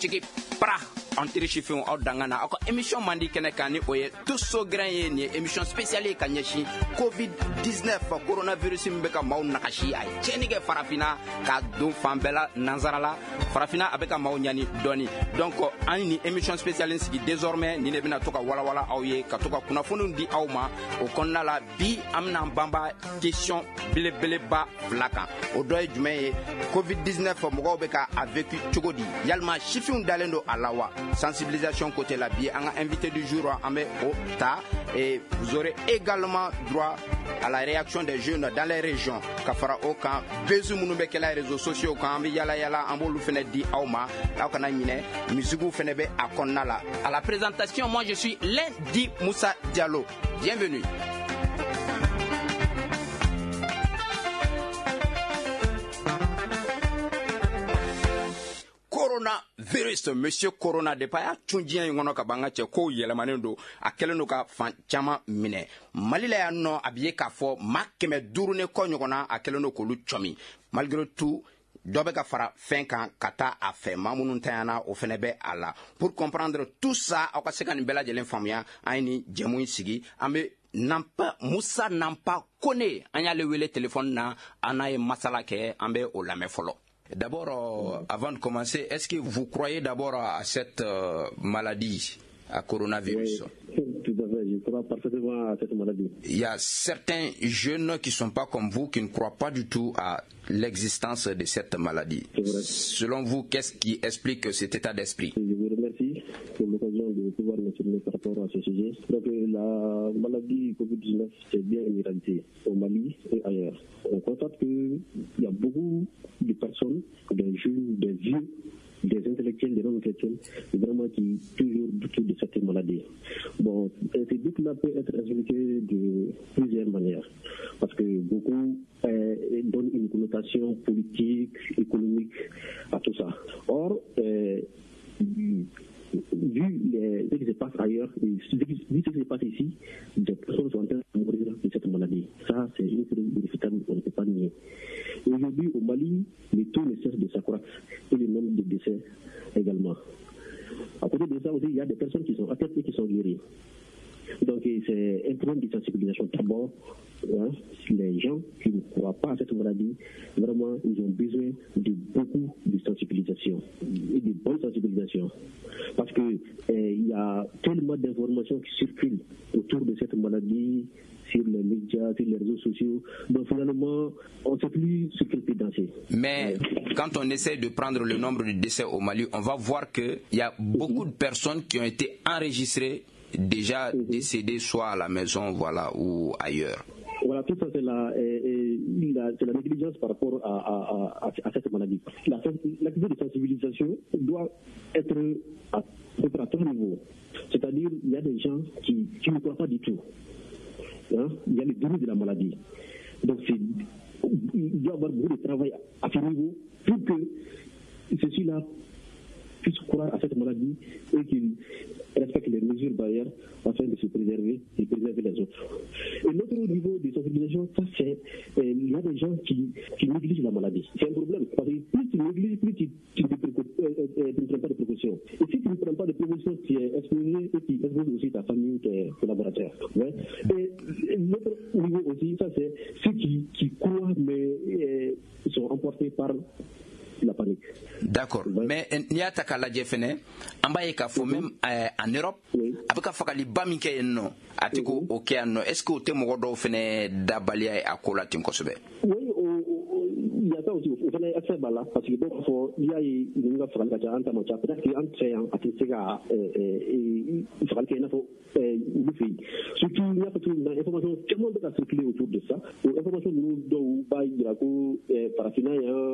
chiki pra antiri chifin aw dangana ako émission mandi kene kani oye tout so grand ye ni émission spéciale ka nyeshi covid 19 coronavirus mbeka maw nakashi ay chenige farafina ka dum fambela nanzarala farafina abeka maw nyani doni donc ani émission spéciale sigi désormais ni ne bina toka wala awye ka toka kuna fonu di awma o konna la bi amna bamba question bele ba flaka o doy jumé covid 19 mogo beka a vécu chogodi yalma chifun dalendo alawa sensibilisation côté la bi anga invité du jour amé ota et vous aurez également droit à la réaction des jeunes dans les régions kafara okan bezu munu be kala réseaux sociaux kan bi yala ambolu fene di awma la kana nyine musique fene be akonna la à la présentation moi je suis Lundi Moussa Diallo bienvenue. Coronavirus, monsieur Corona de paya chunjien ngono ka banga che ko yelemane do akeleno ka fan chama mine malila ya no abiye ka fo makeme duru ne ko nyogona akeleno ko lu chomi malgré tout dobe ka fara fin kan kata a fait mamunun tayana o fenebe ala pour comprendre tout ça o ka se kan bela jelen famia ayni jemuin sigi ambe nampa Moussa nampa kone anya le wele téléphone na anaye masala ke ambe o lame folo. D'abord, avant de commencer, est-ce que vous croyez d'abord à cette maladie, à coronavirus? Oui, tout à fait, je crois parfaitement à cette maladie. Il y a certains jeunes qui ne sont pas comme vous, qui ne croient pas du tout à l'existence de cette maladie. Selon vous, qu'est-ce qui explique cet état d'esprit? Je vous remercie pour l'occasion de pouvoir m'exprimer par rapport à ce sujet. Donc la maladie Covid-19, c'est bien une réalité au Mali et ailleurs. On constate qu'il y a beaucoup de personnes, des jeunes, des vieux, des intellectuels, des non-intellectuels, vraiment qui toujours doutent de cette maladie. Bon, ces doutes-là peuvent être expliqués de plusieurs manières, parce que beaucoup donnent une connotation politique, économique à tout ça. Or, vu ce qui se passe ailleurs, vu ce qui se passe ici, des personnes sont en train de mourir de cette maladie. Ça, c'est une chose inévitable, on ne peut pas nier. Aujourd'hui, au Mali, les taux ne cessent de s'accroître et le nombre de décès également. À côté de ça aussi, il y a des personnes qui sont atteintes et qui sont guéries. Donc, c'est un problème de sensibilisation. D'abord, les gens qui ne croient pas à cette maladie, vraiment, ils ont besoin de beaucoup de sensibilisation et de bonne sensibilisation. Parce que il y a tellement d'informations qui circulent autour de cette maladie, sur les médias, sur les réseaux sociaux. Donc finalement, on ne sait plus sur quel pied danser. Mais quand on essaie de prendre le nombre de décès au Mali, on va voir qu'il y a beaucoup de personnes qui ont été enregistrées, déjà décédées, soit à la maison, voilà, ou ailleurs. Voilà, tout ça, c'est la négligence par rapport à cette maladie. L'activité de sensibilisation doit être à tout niveau. C'est-à-dire, il y a des gens qui ne croient pas du tout. Il y a le déni de la maladie. Donc, il doit y avoir beaucoup de travail à ce niveau pour que ceux-là puissent croire à cette maladie et qu'ils respectent les mesures barrières afin de se préserver et préserver les autres. Et l'autre niveau de sensibilisation, ça c'est, il y a des gens qui négligent la maladie. C'est un problème, parce que plus tu négliges, plus tu ne prends pas de précautions. Et si tu ne prends pas de précautions, tu es exposé et tu exposes aussi ta famille, tes collaborateurs. Ouais. Et l'autre niveau aussi, ça c'est ceux qui croient, mais sont emportés par la panique. D'accord. Mais il y a ta kaladje fene, ambaye ka fo même en Europe, avec fakali baminke no, atiko okeano. Est-ce que te mogodo fene dabalia e akola tim kosobe? Oui, il y a ça aussi. On fait accès là parce que donc il y a une autre frage qui a entamé ça. Peut-être qu'il entre en attisega et il faudra qu'il y ait une autre fille. Surtout il y a peut-être une information tellement de circuler autour de ça. L'information nous doit pas y avoir parafina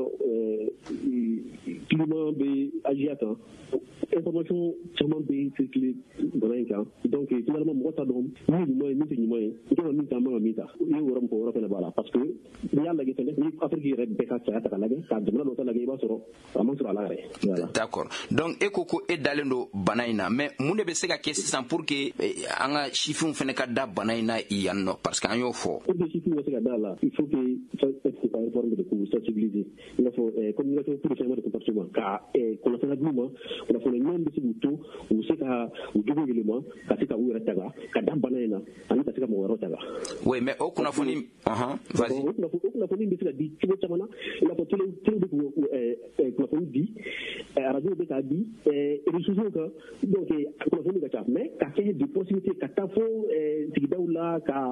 climat be agiata. Information tellement be circuler dans un cas. Donc finalement moi ça donne ni moi on a mis ça il y aura encore là parce que il y a la question ni Afrique beka ta la ga jamana dɔ ta lajɛ i b'a sɔrɔ a man sɔrɔ a la yɛrɛ. Voilà. D'accord. Donc e ko e dalen do bana in na, mais mun de bɛ se ka kɛ sisan pour que an ka sifinw fana ka da bana in na yan nɔ parce que an y'o fɔ. Pour que sifinw ka se ka da la, il faut que ça être par informer de cours, sensibiliser. Il faut communication pour le changement de comportement ka kunnafoniya d'u ma, kunnafoniya ɲuman bɛ se k'u to u bɛ se ka u jogo yɛlɛma ka se ka u yɛrɛ taga ka da bana in na ani ka se ka mɔgɔ wɛrɛw taga. Oui, mais o kunnafoni vas-y. O kunnafoni bɛ se ka di cogo caman na, i n'a fɔ télé bɛ kunnafoni di, radio bɛ k'a di, réseaux sociaux kan, donc kunnafoni ka ca, mais ka kɛ de possibilité ka taa fo sigidaw la ka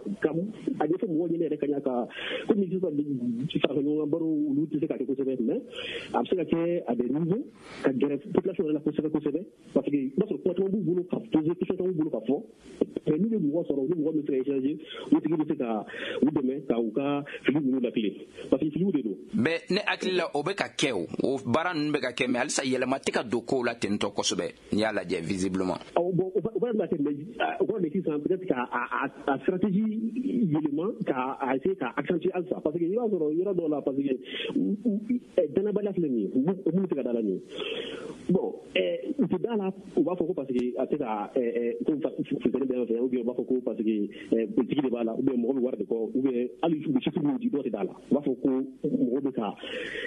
a ɲɛfɔ mɔgɔw ɲɛna yɛrɛ ka ɲa ka komi sisan farafiɲɔgɔn baro olu tɛ se ka kɛ kosɛbɛ, mais a bɛ se ka kɛ à des niveaux ka gɛrɛ population yɛrɛ la kosɛbɛ parce que i b'a sɔrɔ kuma caman b'u bolo ka poser question caman b'u bolo ka fɔ, mais n'u bɛ mɔgɔ sɔrɔ ni mɔgɔ min bɛ se ka échanger o tigi bɛ se ka u dɛmɛ ka u ka fili ninnu lakile parce que filiw de don. Mais ne hakili la o bɛ ka kɛ o baara ninnu bɛ ka kɛ mais halisa yɛlɛma tɛ ka don kow la ten tɔ kosɛbɛ n'i y'a lajɛ visiblement. Bon o b'a lajɛ mais o kɔrɔ de sisan peut-être ka stratégie yɛlɛma ka essayer ka accentuer halisa parce que i b'a sɔrɔ yɔrɔ dɔw la parce que danabaliya filɛ nin ye u minnu tɛ ka da la nin ye bon u tɛ da la u b'a fɔ ko parce que a tɛ ka ko funteni bɛ yan fɛ ou bien u b'a fɔ ko parce que politique de b'a la ou bien mɔgɔ bɛ wari de kɔ ou bien hali u bɛ chiffre minnu di dɔw tɛ da la u b'a fɔ ko mɔgɔ bɛ ka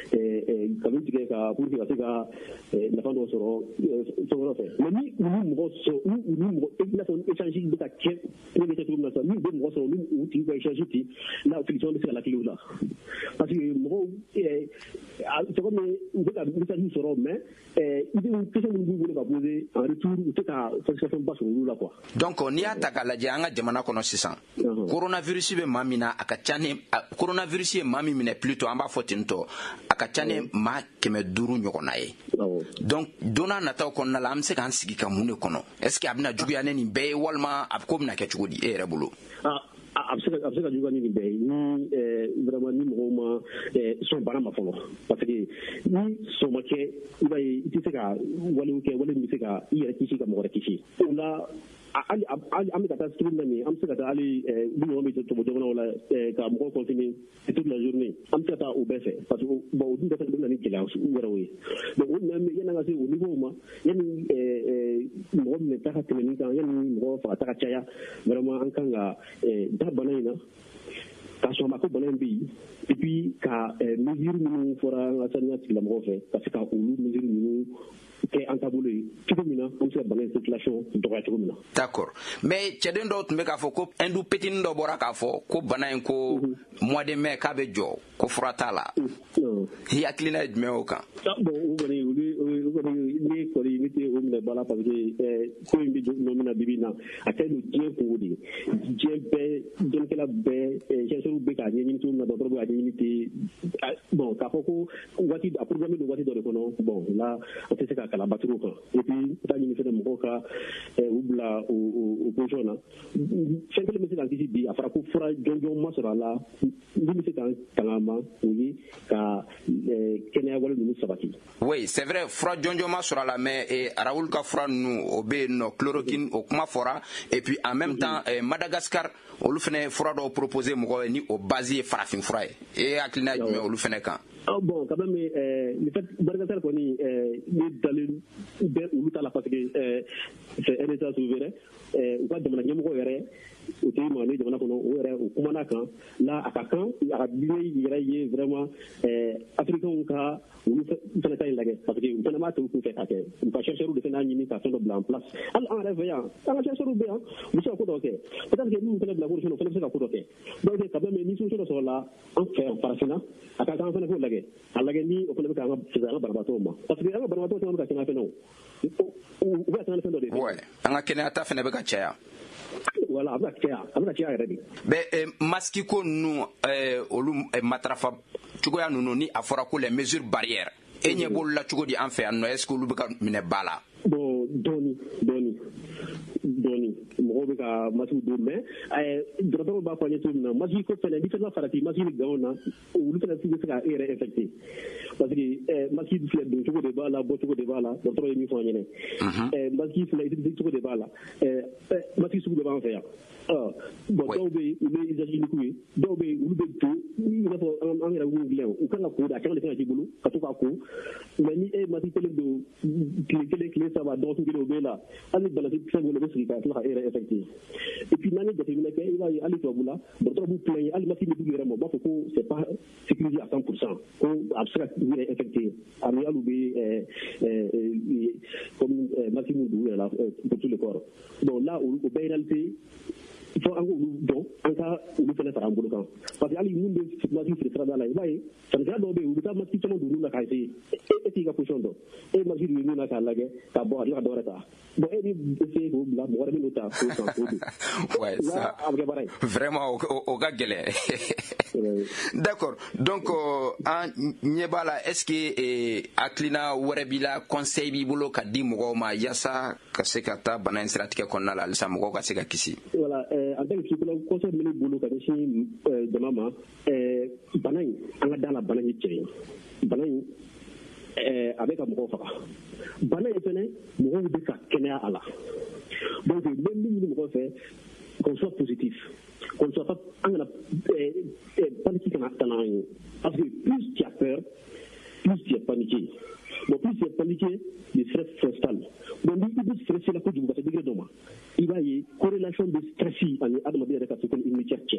nkalon tigɛ ka pour que ka se ka nafa dɔ sɔrɔ fɛn wɛrɛ fɛ mais ni u ni mɔgɔ sɔrɔ u ni mɔgɔ i n'a fɔ échange bɛ ka kɛ pour que cogo min na sisan n'u bɛ mɔgɔ sɔrɔ ni u tigi ka échange ten la solution bɛ se ka lakile o la parce que mɔgɔw c'est comme u bɛ ka message sɔrɔ mais idée question minnu b'u bolo ka poser en retour u tɛ ka satisfaction ba sɔrɔ olu la quoi. Donc n'i y'a ta k'a lajɛ an ka jamana kɔnɔ sisan coronavirus bɛ maa min na a ka ca ni coronavirus ye maa min minɛ plutôt an b'a fɔ ten tɔ a ka ca ni maa 500 ɲɔgɔnna ye. Donc don n'a nataw kɔnɔna la an bɛ se k'an sigi ka mun de kɔnɔ est-ce que a bɛna juguya ni nin bɛɛ ye walima a ko bɛna kɛ cogo di e yɛrɛ bolo. A bɛ se ka juguya ni nin bɛɛ ye ni vraiment ni mɔgɔw ma sɔn bana ma fɔlɔ parce que ni sɔn ma kɛ i b'a ye i tɛ se ka walew kɛ wale min bɛ se ka i yɛrɛ kisi ka mɔgɔ wɛrɛ kisi o la an bɛ ka taa cogo min na nin an bɛ se ka taa hali ni mɔgɔ min tɔgɔ jamanaw la ka mɔgɔw confiner toute la journée an bɛ se ka taa o bɛɛ fɛ parce que bon o dun bɛɛ fana bɛ na ni gɛlɛya wɛrɛw ye donc o yanni ka se o niveau ma yanni mɔgɔ minɛ ta ka tɛmɛ nin kan yanni mɔgɔ faga ta ka caya vraiment an kan ka da bana in na ka sɔn ma ko bana in bɛ yen et puis ka mesure minnu fɔra an ka sanuya tigilamɔgɔw fɛ ka se ka olu mesure ninnu kɛ an taabolo ye cogo min na an bɛ se ka bana in circulation dɔgɔya cogo min na. D'accord mais cɛden dɔw tun bɛ k'a fɔ ko hindu petinin dɔ bɔra k'a fɔ ko bana in ko mois de mai k'a bɛ jɔ ko fura t'a la i hakilina ye jumɛn o kan. bon o kɔni ne kɔni ne tɛ o minɛ ba la parce que ko in bɛ jɔ nɔ min na bibi in na a kɛlen don diɲɛ kungo de ye diɲɛ bɛɛ dɔnnikɛla bɛɛ chercheurs bɛ k'a ɲɛɲini cogo min na dɔgɔtɔrɔ bɛ k'a ɲɛɲini ten bon k'a fɔ ko waati a programme don waati dɔ de kɔnɔ bon là an tɛ se ka kalan bacogo kan et puis taa ɲini fɛnɛ mɔgɔw ka u bila o position na fɛn kelen bɛ se k'an kisi bi a fɔra ko fura jɔnjɔn ma sɔrɔ a la min bɛ se k'an tanga ma o ye ka kɛnɛya wale ninnu sabati. Oui c'est vrai fura jɔnjɔn ma sɔrɔ a la mais Raoul ka fura ninnu o bɛ yen nɔ chloroquine o kuma fɔra et puis en même temps Madagascar olu fɛnɛ fura dɔw proposer mɔgɔw ye ni o base ye farafin fura ye e hakilina jumɛn olu fɛnɛ kan. Bon, quand même, le fait Madagascar kɔni ne dalen bɛ olu ta la parce que c'est un état souverain u ka jamana ɲɛmɔgɔ yɛrɛ o tɛ ma ne jamana kɔnɔ o yɛrɛ o kumana kan la a ka kan a ka diinɛ yɛrɛ ye vraiment africains ka olu fɛnɛ ta in lajɛ parce que u fɛnɛ b'a to u kun fɛ ka kɛ u ka chercheurs de fɛnɛ ɲini ka fɛn dɔ bila en place hali an yɛrɛ fɛ yan an ka chercheurs bɛ yan u bɛ se ka ko dɔ kɛ peut-être que minnu fɛnɛ bila ko fɛnɛ bɛ se ka ko dɔ kɛ donc quand même ni solution dɔ sɔrɔ la an fɛ yan farafinna a ka kan an fɛnɛ k'o lajɛ a lajɛ ni o fɛnɛ bɛ k'an ka fisaya an ka banabaatɔw ma parce que an ka banabaatɔw caman bɛ ka kɛnɛya fɛnɛ o u bɛ ka kɛnɛya fɛn dɔ de fɛ an ka kɛnɛya ta fɛnɛ bɛ ka caya. Voilà, a bɛ ka caya yɛrɛ de. Mais masque ko ninnu olu matarafa cogoya ninnu ni a fɔra ko les mesures barrières e ɲɛ b'olu la cogo di an fɛ yan nɔ est-ce que olu bɛ ka minɛ ba la. Bon dɔɔni mɔgɔw mɔgɔw bɛ ka masiw don mais dɔgɔtɔrɔw b'a fɔ an ye cogo min na masi ko fɛnɛ ni fɛnɛ ma farati masi ni gawon na olu fɛnɛ bɛ se ka e yɛrɛ infecté parce que masi filɛ don cogo de b'a la bɔ cogo de b'a la dɔgɔtɔrɔ ye min fɔ an ɲɛnɛ masi filɛ utiliser cogo de b'a la masi sugu de b'an fɛ yan bon dɔw bɛ yen olu ye usage unique ye dɔw bɛ yen olu bɛ don i n'a fɔ an yɛrɛ minnu dilan u kan ka ko de a caman de kan ka k'i bolo ka to k'a ko mais ni e masi kelen don tile kelen tile saba dɔgɔkun kelen o bɛ la hali ni banakisɛ bolo bɛ sigi ka tila ka e yɛrɛ infecté et puis n'an ye jateminɛ kɛ i b'a ye hali tubabu la dɔgɔtɔrɔ b'u plaindre hali masi bɛ d'u yɛrɛ ma u b'a fɔ ko c'est pas sécurisé à 100% ko a bɛ se ka u yɛrɛ infecté ani hali u bɛ comme masi minnu d'u yɛrɛ la pour tout le corps donc là o bɛɛ ye réalité il faut an k'olu dɔn an ka olu fana fara an bolo kan parce que hali minnu bɛ masi feere sirada la i b'a ye sannikɛla dɔw bɛ yen u bɛ taa masi caman don olu la k'a essayer e t'i ka position dɔn e ye masi don min na k'a lajɛ k'a bɔ a tila ka dɔ wɛrɛ ta bon e bɛ essayer k'o bila mɔgɔ wɛrɛ bɛ n'o ta k'o san k'o don a bɛ kɛ baara ye vraiment o ka gɛlɛn d'accord donc an ɲɛ b'a la est ce que hakilina wɛrɛ b'i la conseil b'i bolo ka di mɔgɔw ma yaasa ka se ka taa bana in siratigɛ kɔnɔna la halisa mɔgɔw ka se ka kisi voilà en tant que psychologue conseil min bolo ka ɲɛsin jama ma bana in an ka da la bana in cɛ bana in a bɛ ka mɔgɔw faga bana in fɛnɛ mɔgɔw bɛ ka kɛnɛya a la donc n bɛ min ɲini mɔgɔw fɛ qu'on soit positif qu'on ne soit pas an kana panique kana tana an ye parce que plus tu as peur plus tu es paniqué bon plus tu es paniqué le stress s'installe bon ni i bɛ stressé la kojugu ka se degré dɔ ma i b'a ye corrélation de stress ani adamaden yɛrɛ ka système immunitaire cɛ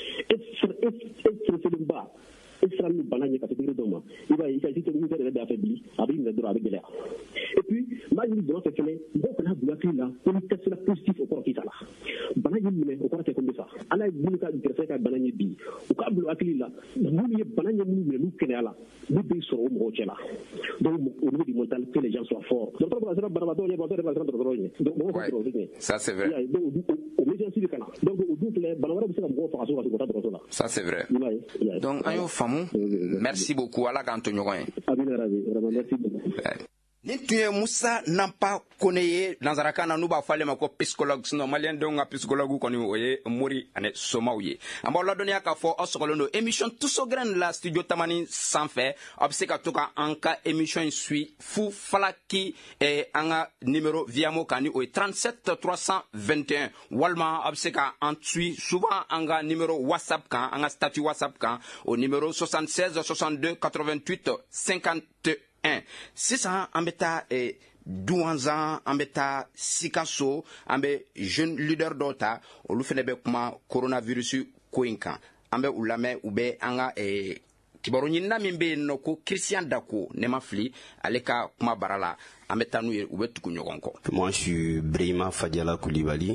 stresselen ba sera ni bana ɲɛ ka se degré dɔ ma i b'a ye i ka système immunitaire yɛrɛ bɛ affaibli a bɛ minɛ dɔrɔn a bɛ gɛlɛya et puis maa ɲini jama fɛ fɛnɛ mɔgɔw kana bila hakili la ko ni test la positif o kɔrɔ k'i ta la bana y'i minɛ o kɔrɔ tɛ ko n bɛ sa ala ye minnu ka gɛrɛsɛgɛ ka bana ɲɛ bi u k'a bila hakili la minnu ye bana ɲɛ minnu minɛ n'u kɛnɛya la n'u bɛ sɔrɔ o mɔgɔw cɛ la donc au niveau du mental que les gens soient forts dɔgɔtɔrɔ bɛ ka siran banabaatɔ ɲɛ banabaatɔ yɛrɛ bɛ ka siran dɔgɔtɔrɔ ɲɛ donc mɔgɔw ka sɔrɔ o ɲɛ ça c'est vrai donc o méfiance bɛ ka na donc o dun filɛ bana wɛrɛ bɛ se ka mɔgɔw faga so ka se ka taa dɔgɔtɔrɔ la ça c'est vrai donc an y'o faamu merci beaucoup ala k'an to ɲɔgɔn ye amina rabi vraiment merci beaucoup nin tun ye musa nanpa kone ye nansarakan na n'u b'a fɔ ale ma ko psychologue sinon maliyɛn denw ka psychologue kɔni o ye mori ani somaw ye an b'aw ladɔnniya k'a fɔ aw sɔgɔlen don émission Tusogren la studio tamani sanfɛ aw bɛ se ka to ka an ka émission in suit fu falaki an ka numéro viamo kan ni o ye 37 321 walima aw bɛ se ka an suit souvent an ka numéro whatsapp kan an ka statut whatsapp kan o numéro 76 62 88 51 sisan an bɛ taa Douanzan an bɛ taa Sikaso an bɛ jeune leader dɔw ta olu fana bɛ kuma coronavirus ko in kan an bɛ u lamɛn u bɛ an ka kibaru ɲinina min bɛ yen nɔ ko Christian Dako ne ma fili ale ka kuma bara la an bɛ taa n'u ye u bɛ tugu ɲɔgɔn kɔ. Moi je suis Brahima Fadiala Koulibaly,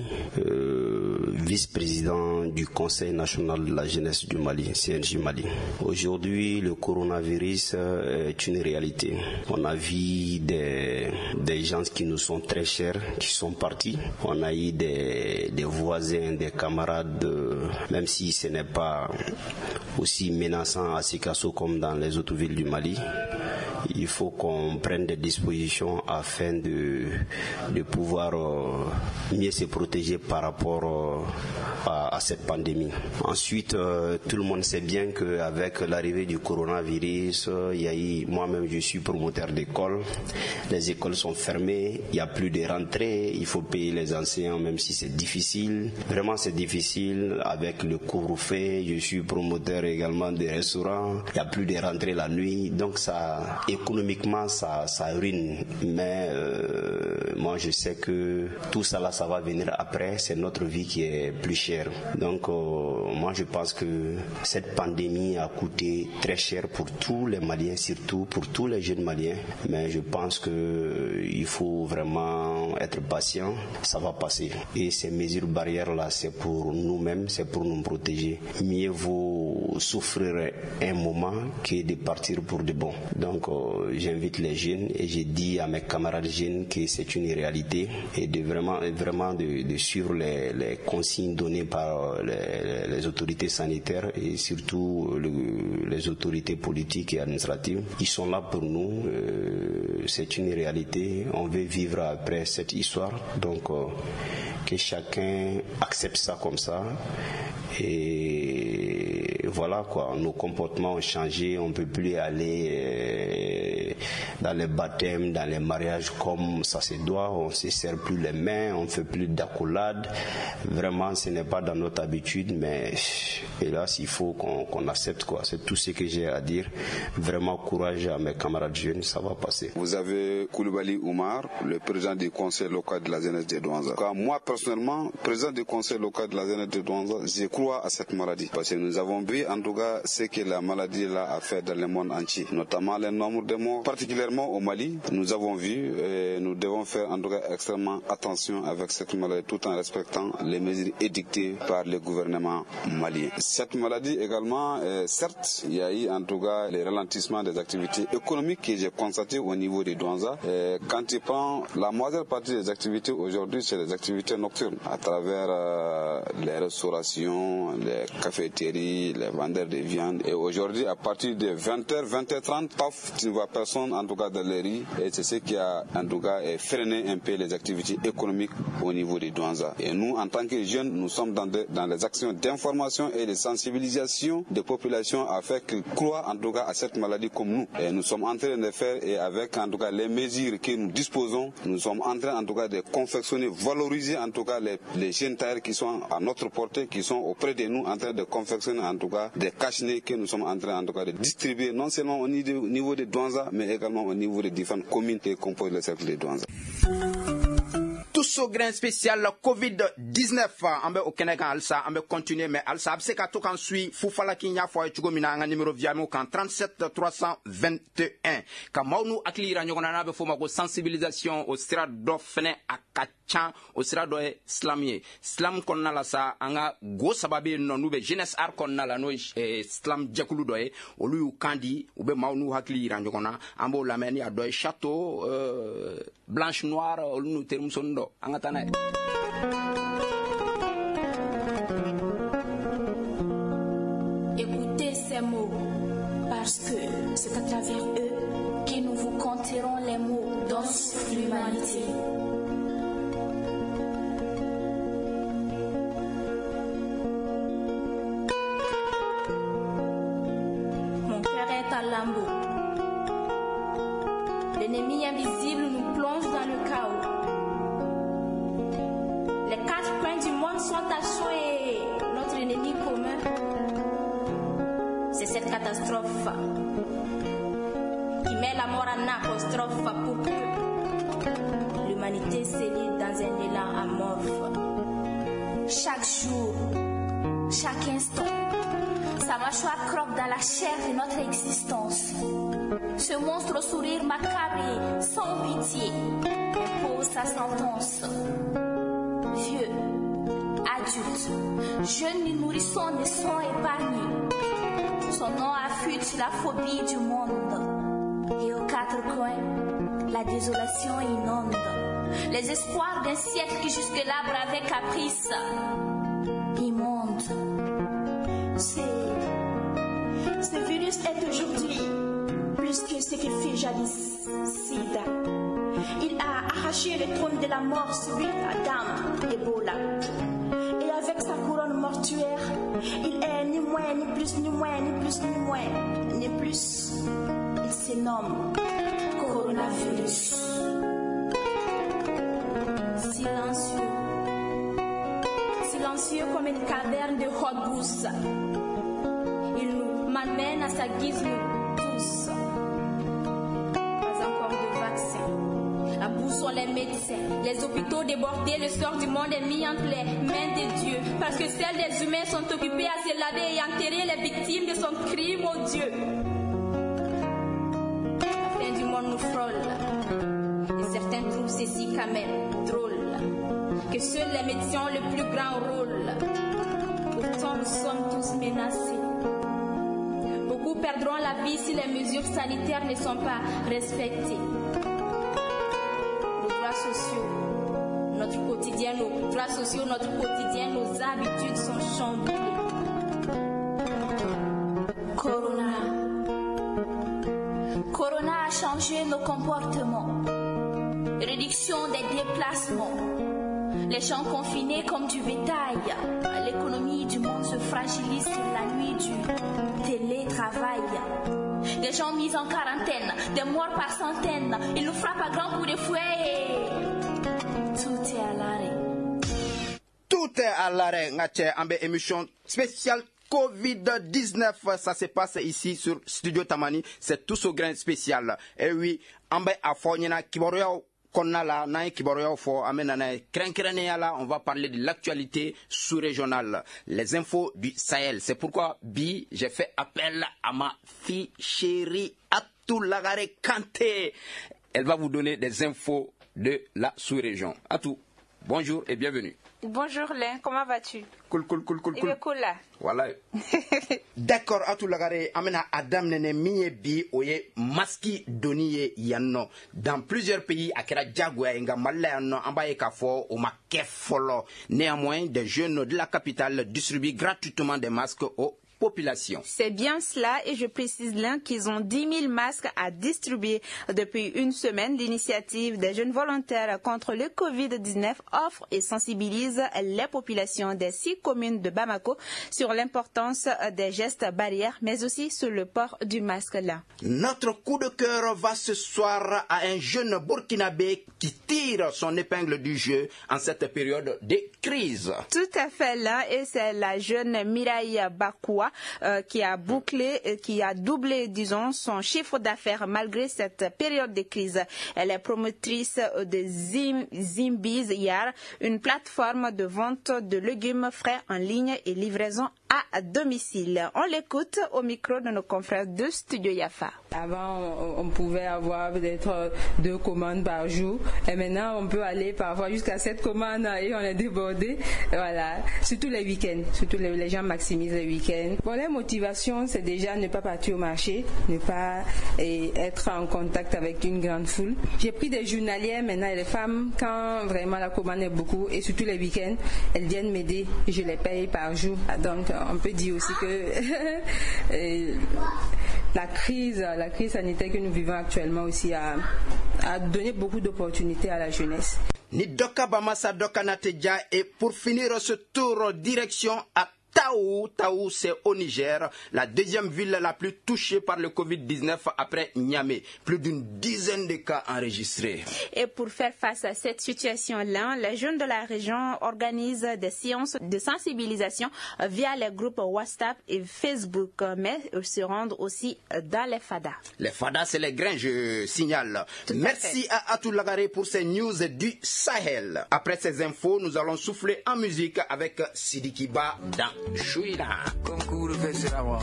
vice-président du Conseil national de la jeunesse du Mali, CNJ Mali. Aujourd'hui, le coronavirus est une réalité. On a vu des gens qui nous sont très chers, qui sont partis. On a eu des voisins, des camarades, même si ce n'est pas aussi menaçant à Sikasso comme dans les autres villes du Mali. Il faut qu'on prenne des dispositions afin de pouvoir mieux se protéger par rapport à cette pandémie. Ensuite, tout le monde sait bien qu'avec l'arrivée du coronavirus, il y a eu, moi-même je suis promoteur d'école, les écoles sont fermées, il n'y a plus de rentrées, il faut payer les enseignants même si c'est difficile. Vraiment c'est difficile avec le couvre-feu, je suis promoteur également des restaurants, il n'y a plus de rentrées la nuit, donc ça, économiquement ça ruine. Mais moi je sais que tout ça là ça va venir après, c'est notre vie qui est plus chère. Donc moi je pense que cette pandémie a coûté très cher pour tous les Maliens, surtout pour tous les jeunes Maliens. Mais je pense que il faut vraiment être patient, ça va passer. Et ces mesures barrières là c'est pour nous-mêmes, c'est pour nous protéger. Mieux vaut souffrir un moment que de partir pour de bon. Donc j'invite les jeunes et j'ai dit à mes camarades jeunes que c'est une réalité et de vraiment de suivre les consignes données par les autorités sanitaires et surtout les autorités politiques et administratives. Ils sont là pour nous, c'est une réalité, on veut vivre après cette histoire, donc que chacun accepte ça comme ça. Et voilà quoi, nos comportements ont changé, on ne peut plus aller dans les baptêmes, dans les mariages comme ça se doit, on ne se serre plus les mains, on ne fait plus d'accolade. Vraiment, ce n'est pas dans notre habitude, mais hélas, il faut qu'on accepte quoi. C'est tout ce que j'ai à dire. Vraiment courage à mes camarades jeunes, ça va passer. Vous avez Koulibaly Oumar, le président du conseil local de la jeunesse de Douanza. Moi personnellement, président du conseil local de la jeunesse de Douanza, je crois à cette maladie. Parce que nous avons vu en tout cas ce que la maladie là a fait dans le monde entier, notamment le nombre de morts, particulièrement au Mali. Nous avons vu et nous devons faire en tout cas extrêmement attention avec cette maladie tout en respectant les mesures édictées par le gouvernement malien. Cette maladie également, certes, il y a eu en tout cas les ralentissements des activités économiques que j'ai constaté au niveau des Douanza. Quand tu prends la majeure partie des activités aujourd'hui, c'est des activités nocturnes à travers les restaurations, les cafétéries, les vendeurs de viande. Et aujourd'hui, à partir de 20h, 20h30, paf, tu ne vois personne en tout cas dans les rues. Et c'est ce qui a en tout cas freiné un peu les activités économiques au niveau des Douanza. Et nous, en tant que jeunes, nous sommes dans les actions d'information et de sensibilisation des populations afin qu'ils croient en tout cas à cette maladie comme nous. Et nous sommes en train de faire, et avec en tout cas les mesures que nous disposons, nous sommes en train en tout cas de confectionner, valoriser en tout cas les jeunes tailleurs qui sont à notre portée, qui sont auprès de nous en train de confectionner en tout cas des cache-nez que nous sommes en train en tout cas de distribuer non seulement au niveau de Douanza mais également au niveau des différentes communes qui composent le cercle de Douanza. Tous au grain spécial COVID-19 on be au Sénégal alsa on be continuer mais alsa abse ka to kan sui fufala kinya fo chugo mina nga numéro via mo kan 37 321 ka mawnu aklira nyogona na be fo mako sensibilisation au sira do fene akachan au sira do islamie islam konna la sa anga go sababe no nube jeunesse ar konna la no islam jakulu do e olu kandi ube mawnu aklira nyogona ambo lameni ado château blanche noire olu no term sondo angatana. Écoutez ces mots, parce que c'est à travers eux que nous vous conterons les mots dont souffre l'humanité. Mon cœur est à lambeaux. L'ennemi invisible nous plonge dans le chaos. Les 4 coins du monde sont à chaud et notre ennemi commun, c'est cette catastrophe qui met la mort en apostrophe pour que l'humanité s'élite dans un élan amorphe. Chaque jour, chaque instant, sa mâchoire croque dans la chair de notre existence. Ce monstre au sourire macabre et sans pitié impose sa sentence. Vieux, adultes, jeunes et nourrissons ne sont épargnés. Son nom affûte la phobie du monde. Et aux 4 coins, la désolation inonde. Les espoirs d'un siècle qui jusque-là bravait caprice. Immonde. Ce virus est aujourd'hui plus que ce qu'il fut jadis. Sida. Il a arraché le trône de la mort sur Adam, Ebola. Et avec sa couronne mortuaire, il est ni moins, ni plus, ni moins, ni plus, ni moins, ni plus. Il se nomme coronavirus. Silencieux. Silencieux comme une caverne de haute brousse. Il nous malmène à sa guise, nous tous. Pas encore de vaccin. À bout sont les médecins. Les hôpitaux débordés, le sort du monde est mis entre les mains de Dieu. Parce que celles des humains sont occupées à se laver et enterrer les victimes de son crime, oh Dieu. La fin du monde nous frôle. Et certains trouvent ceci quand même drôle. Que seuls les médecins ont le plus grand rôle. Pourtant, nous sommes tous menacés. Beaucoup perdront la vie si les mesures sanitaires ne sont pas respectées. Nos droits sociaux, notre quotidien, nos habitudes sont chamboulées. Corona a changé nos comportements. Réduction des déplacements. Les gens confinés comme du bétail. L'économie du monde se fragilise sur la nuit du télétravail. Des gens mis en quarantaine, des morts par centaines. Ils nous frappent à grands coups de fouet. Tout est à l'arrêt. Tout est à l'arrêt. Ngache ambe émission spéciale Covid-19, ça se passe ici sur Studio Tamani. C'est tout ce grain spécial. Et oui, ambe afonyena kiboria konala na kiboria fo amenana krenkrene la, on va parler de l'actualité sous-régionale, les infos du Sahel. C'est pourquoi Bi, j'ai fait appel à ma fille chérie Atou Lagare Kanté. Elle va vous donner des infos de la sous-région. Atou, bonjour et bienvenue. Bonjour Len, comment vas-tu? Cool. Il est cool là. Voilà. D'accord, Atou Lagare, amena Adam nene miye bi oye maski doniye yanno. Dans plusieurs pays, akera Djagwa enga Malaya yanno ambaye kafo o makefolo. Néanmoins, des jeunes de la capitale distribuent gratuitement des masques aux population. C'est bien cela et je précise là qu'ils ont 10 000 masques à distribuer. Depuis une semaine, l'initiative des jeunes volontaires contre le Covid-19 offre et sensibilise les populations des 6 communes de Bamako sur l'importance des gestes barrières, mais aussi sur le port du masque là. Notre coup de cœur va ce soir à un jeune Burkinabé qui tire son épingle du jeu en cette période de crise. Tout à fait là, et c'est la jeune Mireille Bakoua qui a doublé, disons, son chiffre d'affaires malgré cette période de crise. Elle est promotrice de Zimbiz Yar, une plateforme de vente de légumes frais en ligne et livraison à domicile. On l'écoute au micro de nos confrères de Studio Yafa. Avant, on pouvait avoir peut-être 2 commandes par jour. Et maintenant, on peut aller parfois jusqu'à 7 commandes et on est débordé. Voilà. Surtout les week-ends. Surtout les gens maximisent les week-ends. Bon, les motivations, c'est déjà ne pas partir au marché, ne pas être en contact avec une grande foule. J'ai pris des journalières maintenant et les femmes, quand vraiment la commande est beaucoup et surtout les week-ends, elles viennent m'aider et je les paye par jour. Donc, on peut dire aussi que la crise sanitaire que nous vivons actuellement aussi a donné beaucoup d'opportunités à la jeunesse. Nidoka Bamasa Doka Nateja, et pour finir ce tour, direction à Taou, c'est au Niger, la deuxième ville la plus touchée par le Covid-19 après Niamey. Plus d'une dizaine de cas enregistrés. Et pour faire face à cette situation-là, les jeunes de la région organisent des séances de sensibilisation via les groupes WhatsApp et Facebook, mais ils se rendent aussi dans les FADA. Les FADA, c'est les grains, je signale. Merci à Atou Lagare pour ces news du Sahel. Après ces infos, nous allons souffler en musique avec Sidikiba dans Chouina. Concours festival.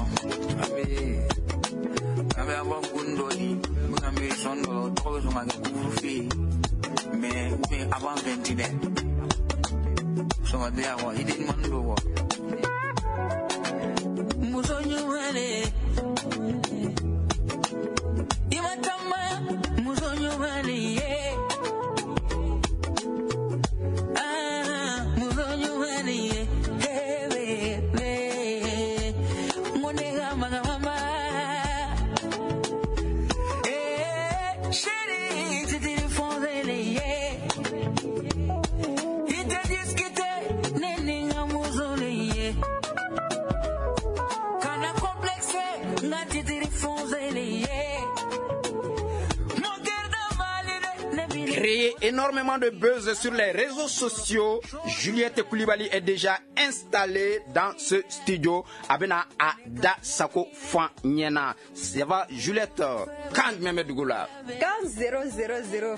Ame avant Gundoni, ame sondo trop so manga kufi. Mais avant 29. So ma dia wa idin mando wa. Musonyo wale. Imatama musonyo wale. Musonyo wale. Créer énormément de buzz sur les réseaux sociaux, Juliette Koulibaly est déjà installée dans ce studio. Abena Ada Sako Fanyena. Ça va, Juliette? Quand Mehmet Goula? Quand 000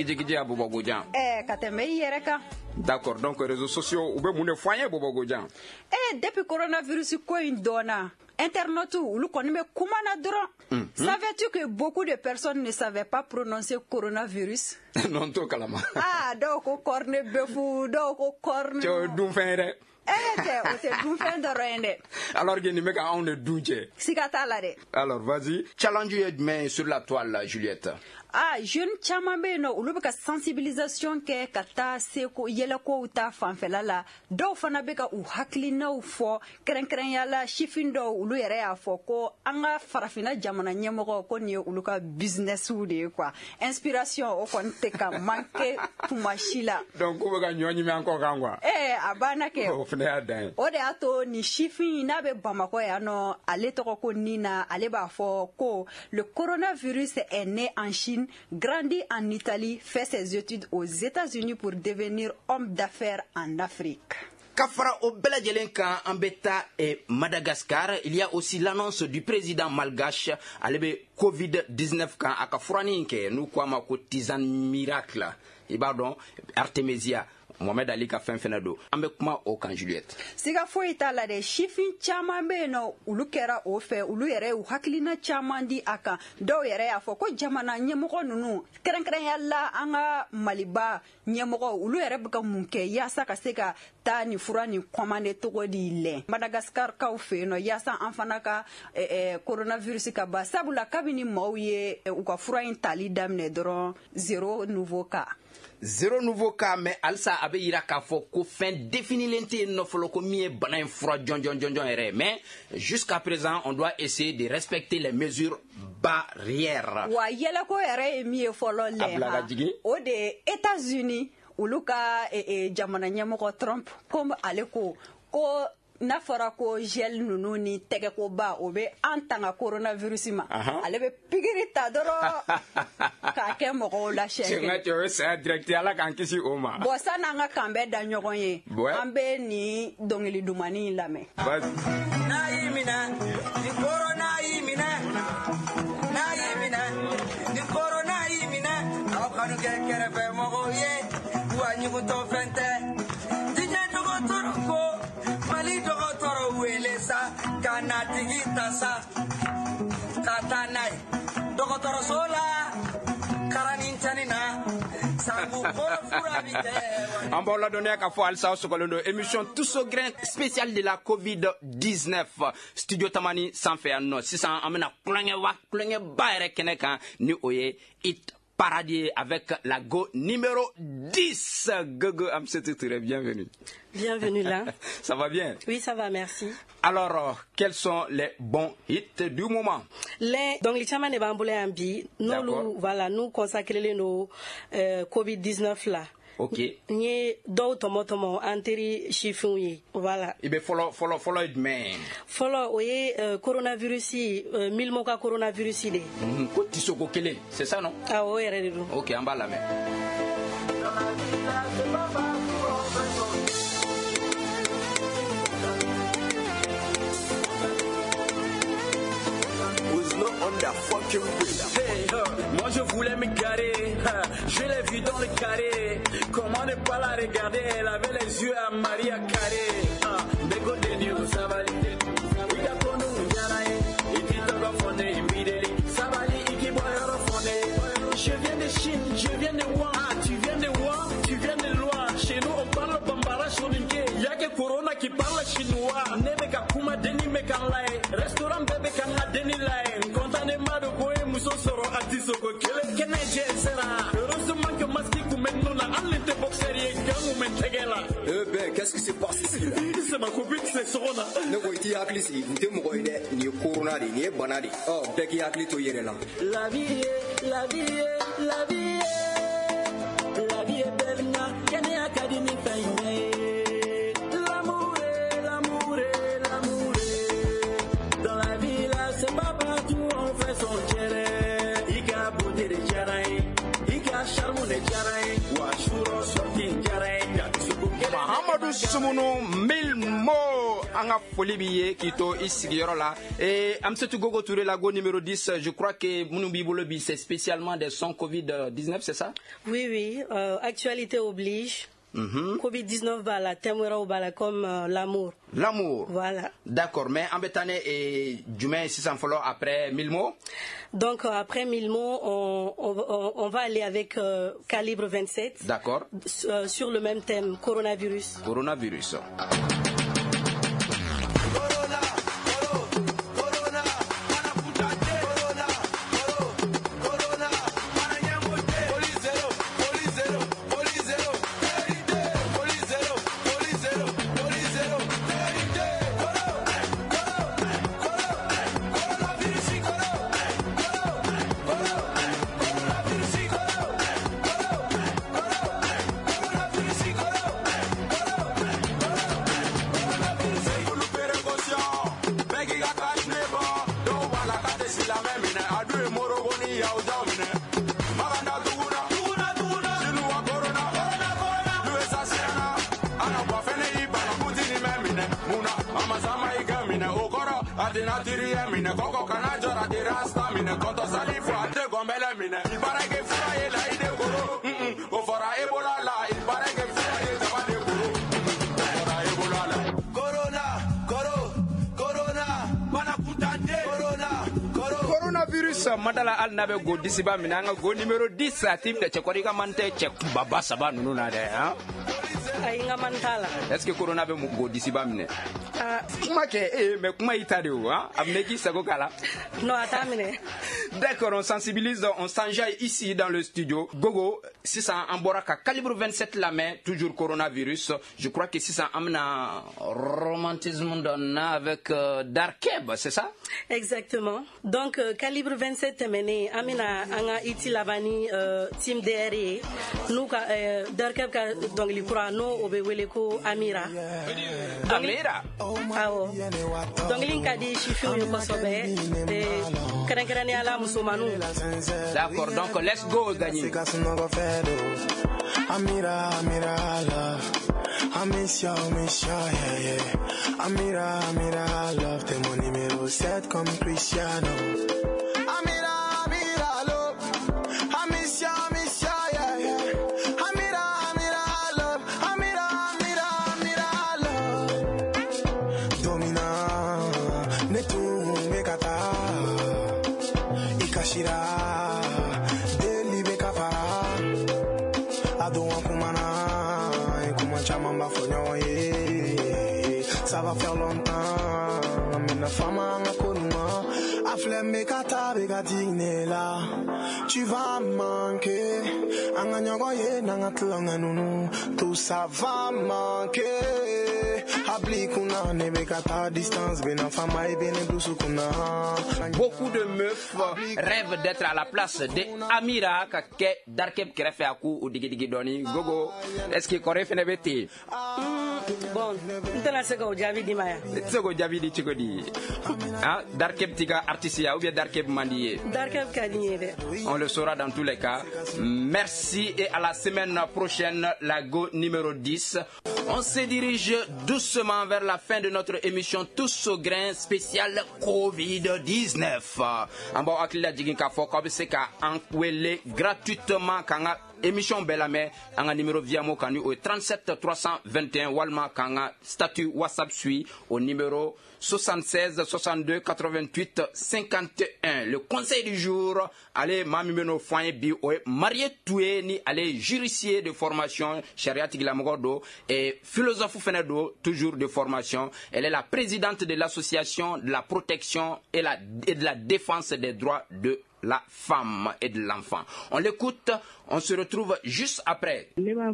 D'accord, donc réseaux sociaux, ou bien foyer Bobo Godjan. Depuis coronavirus, quoi une donna? Internet ou le connaît comment adorant. Savais-tu que beaucoup de personnes ne savaient pas prononcer coronavirus? Non, to kalama. Ah, donc au corne befu, donc au corne. Tu doum faire. Alors, il y a un doute. Alors, vas-y. Challenge mais sur la toile, Juliette. jeune caman be yen nɔ olu bɛ ka sensibilisation kɛ ka taa se ko yɛlɛkow ta fanfɛla la dɔw fana bɛ ka u hakilinaw fɔ kɛrɛnkɛrɛnya la sifin dɔw olu yɛrɛ y'a fɔ ko an ka farafina jamana ɲɛmɔgɔ ko nin ye olu ka businessw de ye quoi inspiration o kɔni tɛ ka manquer tuma si la donc ko bɛ ka ɲɔ ɲimi an kɔ kan quoi a banna kɛ o fana y'a dan ye o de y'a to ni sifin n'a bɛ Bamako yan nɔ ale tɔgɔ ko Nina ale b'a fɔ ko le coronavirus est né en Chine, grandi en Italie, fait ses études aux États-Unis pour devenir homme d'affaires en Afrique. Ka fara o bɛɛ lajɛlen kan an bɛ taa Madagascar, il y a aussi l'annonce du président malgache ale bɛ Covid-19 kan a ka furanin kɛ n'u ko a ma ko tisane miracle i b'a dɔn Artemisia Mohamed Ali ka fɛn fɛnɛ don an bɛ kuma o kan Juliette. Siga foyi t'a la dɛ sifin caman bɛ yen nɔ olu kɛra o fɛ olu yɛrɛ y'u hakilina caman di a kan dɔw yɛrɛ y'a fɔ ko jamana ɲɛmɔgɔ ninnu kɛrɛnkɛrɛnya la an ka Maliba ɲɛmɔgɔ olu yɛrɛ bɛ ka mun kɛ yaasa ka se ka taa ni fura ni commande togo di lɛn Madagascar kaw fɛ yen nɔ yaasa an fana ka coronavirus ka ban sabula kabini maaw ye u ka fura in tali daminɛ dɔrɔn 0 nouveau cas. 0 nouveau cas mais alisa a bɛ yira k'a fɔ ko fɛn définilen tɛ yen nɔ fɔlɔ ko min ye bana in fura jɔnjɔn yɛrɛ mais jusqu'à présent on doit essayer de respecter les mesures barrières. Wa yɛlɛko yɛrɛ ye min ye fɔlɔ lɛ o de ye États-Unis olu ka jamana ɲɛmɔgɔ Trump comme ale ko n'a fɔra ko gel ninnu ni tɛgɛkoba o bɛ an tanga coronavirus ma ale bɛ pikiri ta dɔrɔn k'a kɛ mɔgɔw la siɲɛ kelen. o ye saya direct ala k'an kisi o ma. bon san'an ka kan bɛɛ da ɲɔgɔn ye an bɛ nin dɔnkili dumani in lamɛn. n'a y'i minɛ ni corona y'i minɛ n'a y'i minɛ ni corona y'i minɛ aw kanu kɛ kɛrɛfɛ mɔgɔw ye wa ɲugutɔ fɛn tɛ diɲɛ dɔgɔtɔrɔ ko. Mali dɔgɔtɔrɔ wele sa ka natigi ta sa ka taa n'a ye dɔgɔtɔrɔso la karanintani na sabu fura bi kɛ. An b'aw ladɔnniya k'a fɔ halisa aw sɔgɔlen don émission Tous au grain spéciale de la Covid-19 studio Tamani sanfɛ yan nɔ sisan an bɛna kulonkɛba yɛrɛ kɛnɛ kan ni o ye Hit Parade avec la go numéro 10. Gogo Amsetou Touré, bienvenue. Bienvenue là. Ça va bien? Oui, ça va, merci. Alors, quels sont les bons hits du moment? Donc, les chamans de Bamboulé Ambi, nous consacrons nos Covid-19 là. Ok. Ni do tomo anteri chifunye. Voilà. Ibe follow man. Follow oye coronavirus 1000 moka coronavirus de. Ko tisoko kele, c'est ça non? Ah ouais, redu. Ok, on va la mettre. Hey, moi je voulais me garer, je l'ai vue dans le carré. Comment ne pas la regarder? Elle avait les yeux à Maria Carré. Bego de Dieu, ça va l'idée. Il a connu un janaï, il dit de refonder immediately. Ça va l'idée, il va refonder. Je viens de Chine, je viens de Wuhan. Ah, tu viens de Wuhan, tu viens de loin. Chez nous, on parle bambara shoninke. Y'a que Corona qui parle chinois. Nebe kakuma deni mekanlai. Restaurant bébé kanga deni lai. Contanement de boy muso soro atisoko kele kene jesera. Heureusement que masque kumeno na alente boxerie gamu mentegela. Ben, qu'est-ce qui se passe ici là? C'est ma copine, c'est Sorona. Ne voyez pas ici, vous te mourrez ni corona ni banadi. Oh, Becky a clito yere là. La vie est, la vie est, la vie est, la vie est belle na kene akadini faine. L'amour est, l'amour est, l'amour est. Dans la vie là, c'est pas partout on fait son chéri. Ika beauté de jaraï, ika charme de jaraï, wa shuro sorti jaraï. Mahamadou Soumono Milmo anga foli biye kito isigiyoro la et Amsetou Gogo Touré la go numéro 10. Je crois que Mounoubi Bolobi c'est spécialement des sons Covid-19, c'est ça? Oui, actualité oblige. Covid-19 bala temwera bala comme l'amour. L'amour. Voilà. D'accord, mais en bétane et Djumain 600 follow après 1000 mots. Donc après 1000 mots, on va aller avec Calibre 27. D'accord. Sur le même thème, coronavirus. Coronavirus. Corona, mine muna amazama iga mine okoro adina tiri mine koko kana jora de rasta mine konto salifu ate gombele mine ibarage fura ye la ide koro o fora ebola la ibarage fura ye jaba de koro fora ebola la coronavirus madala al nabe go disiba minanga go numéro 10 tim de chekori ka mante chek baba saba nunu na de hein ay nga mantala est-ce que corona be mo go disiba mine kuma ke mais kuma itade o hein amne ki sago kala no atamine. D'accord, on sensibilise, on s'enjaille ici dans le studio. Gogo, si ça emboraka calibre 27 la main, toujours coronavirus. Je crois que si ça amena romantisme donna avec Darkeb, c'est ça? Exactement. Donc calibre 27 mené amena anga iti labani team DRE. Nous Darkeb donc li kura no obewele ko Amira. Amira. Awo. Donc linka di chifu ko sobe de kran ala musulmanu. D'accord, donc let's go gagner. Amira, Amira, love. I miss ya, yeah, yeah. Amira, Amira, love. T'es mon numéro 7 comme Cristiano. Amira, Amira, love. I miss ya, yeah, yeah. Amira, Amira, love. Amira, Amira, Amira, love. Domina, netu, megata. Ikashira, delibe kafara. Adouan kumana, kuma chamamba fonyoye. Ça va faire longtemps, mais la femme a connu. Aflem bekata begatine la, tu vas manquer. Anganyogoye nangatlanga nunu, tout ça va manquer. Ablikuna ne bekata distance bena fama e bene blusukuna. Beaucoup de meufs rêvent d'être à la place de Amira kake Darkeb kerefe aku ou digi doni. Gogo, est-ce que kore fene bete? Bon, ntana sego javi di maya. Sego javi di chikodi. Hein, Darkeb tiga artisia ou bien Darkeb mandiye? Darkeb kadiniere. On le saura dans tous les cas. Merci et à la semaine prochaine, la Go numéro 10. On se dirige doucement vers la fin de notre émission Tous au grain spécial Covid-19. En bas, akila jiginka fokob seka ankwele gratuitement kanga émission Belame anga numéro viamo kanu au 37 321 walma kanga statut WhatsApp suit au numéro 76 62 88 51. Le conseil du jour, allez mamimeno foyer bi o marié toué ni allez juricier de formation Sharia Tiglamogodo et philosophe Fenedo toujours de formation. Elle est la présidente de l'association de la protection et de la défense des droits de la femme et de l'enfant. On l'écoute, on se retrouve juste après.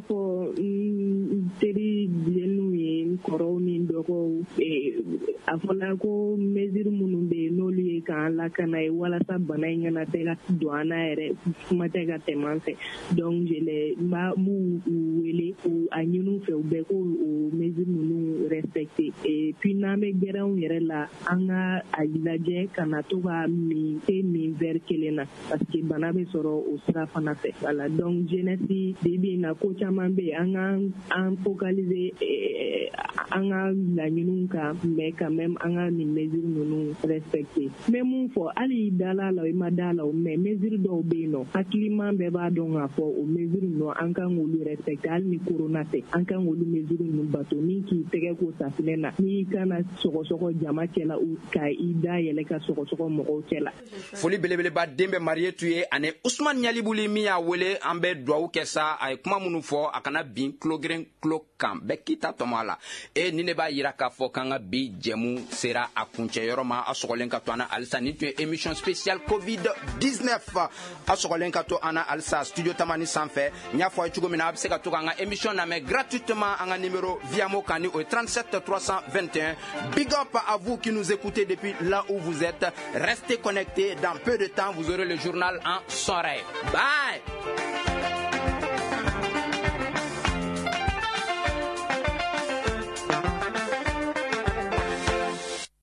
Afola ko mesure munun be n'olu ye kan lakana ye walasa bana in kana tɛ ka don an na yɛrɛ kuma tɛ ka tɛmɛ an fɛ donc m'u wele u a ɲinu fɛ u bɛɛ ko o mesure ninnu respecter et puis n'an bɛ gɛrɛ anw yɛrɛ la an ka a lajɛ kana to ka min tɛ min verre kelen na parce que bana bɛ sɔrɔ o sira fana fɛ voilà donc jeunesse de bi na ko caman bɛ an ka an focaliser an ka laɲiniw kan mais quand même an ka nin mesure ninnu respecter mais mun fɔ hali dala la i ma da la mais mesure dɔw bɛ yen nɔ hakiliman bɛɛ b'a dɔn k'a fɔ o mesure ninnu an kan k'olu respecter hali ni corona tɛ an kan k'olu mesure ninnu bato ni k'i tɛgɛ ko safinɛ na n'i kana sɔgɔsɔgɔ jama cɛla ka i da yɛlɛ ka sɔgɔsɔgɔ mɔgɔw cɛla. Foli belebeleba den bɛ marié tuye ani Usman Ɲalibuli min y'a wele an bɛ duwawu kɛ sa a ye kuma minnu fɔ a kana bin kulogeren kulo kan bɛɛ k'i ta tɔmɔ a la e ni ne b'a yira k'a fɔ k'an ka bi jɛmu sera a kuncɛyɔrɔ ma a sɔgɔlen ka to an na halisa nin tun ye émission spéciale Covid-19 a sɔgɔlen ka to an na halisa studio tamani sanfɛ n y'a fɔ a ye cogo min na a bɛ se ka to k'an ka émission lamɛn gratuitement an ka numéro viamo kan ni o ye 37 321 big up à vous qui nous écoutez depuis là où vous êtes restez connectés dans peu de temps vous aurez le journal en son rêve. Bye.